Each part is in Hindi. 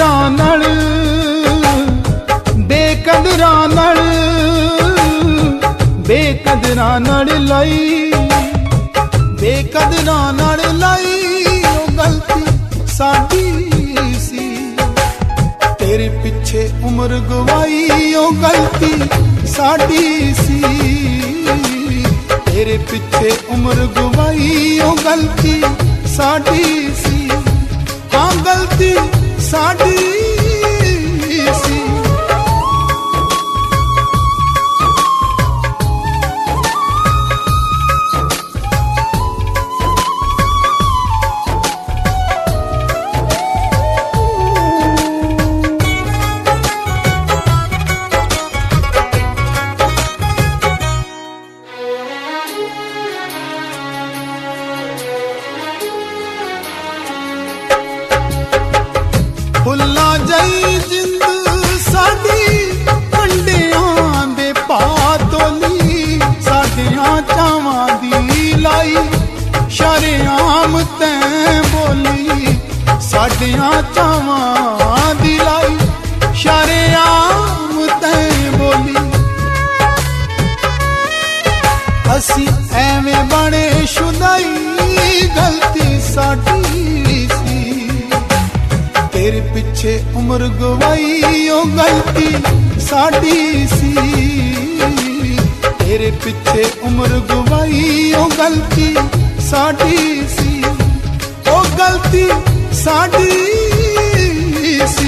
बेकदरां नाल लाई, बेकदरां नाल लाई ओ गलती साडी सी। तेरे पिछे उम्र गवाई ओ गलती साडी सी। तेरे पिछे उम्र गवाई ओ गलती साडी सी। हाँ गलती साडी सी। भुला जाई जिंद साडी कंडियां दे पातोली, साडियां चावां दी लाई शरेआम तैं बोली। साडियां चावां दी लाई शरेआम तैं बोली। असी एवें बने शुदाई गलती साडी सी। तेरे पिछे उम्र गवाई ओ गलती साडी सी। तेरे पिछे उम्र गवाई ओ गलती साडी सी। ओ गलती साडी सी।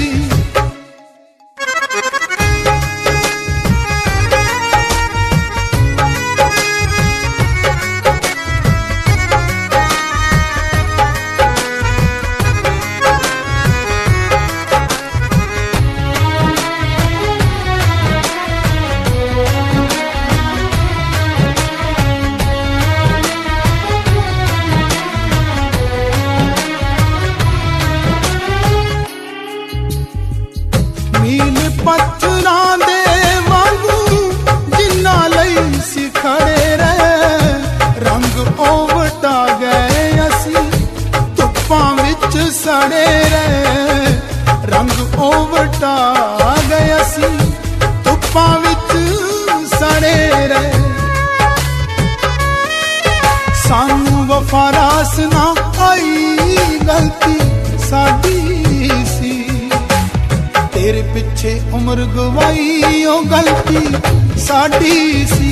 मील पत्थरां दे वांगू जिन्ना लई सी खड़े रहे, रंग ओवटा गए असी धुप्पां विच सड़े रहे। रंग ओवटा गए असी धुप्पां विच सड़े रहे। सानू वफा रास ना आई गलती साडी सी। तेरे पिछे उम्र गवाई ओ गलती साडी सी।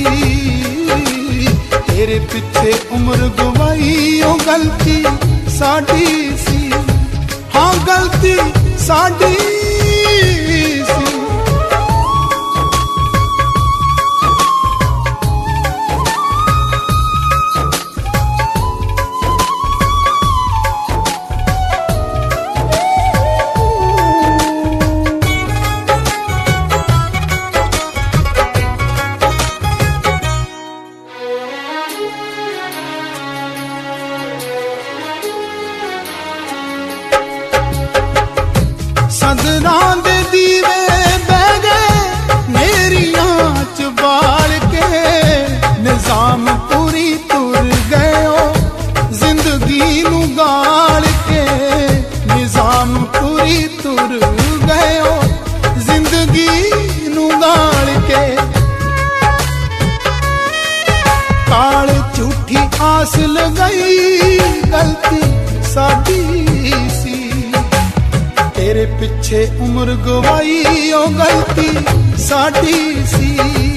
तेरे पिछे उम्र गवाई ओ गलती साडी सी। हाँ गलती साडी सी। सदरां दे दीवे बह गए मेरियां च बाल के, निजाम पूरी तुर गए जिंदगी नू गाल के। निजाम पूरी तुर गए जिंदगी नू गाल के। काल झूठी आस लगाई गलती साडी सी। तेरे पिछे उम्र गवाई ओ गलती साडी सी।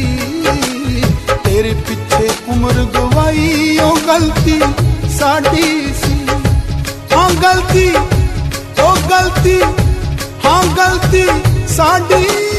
तेरे पिछे उम्र गवाई ओ गलती साडी सी। हाँ गलती ओ गलती हाँ गलती साडी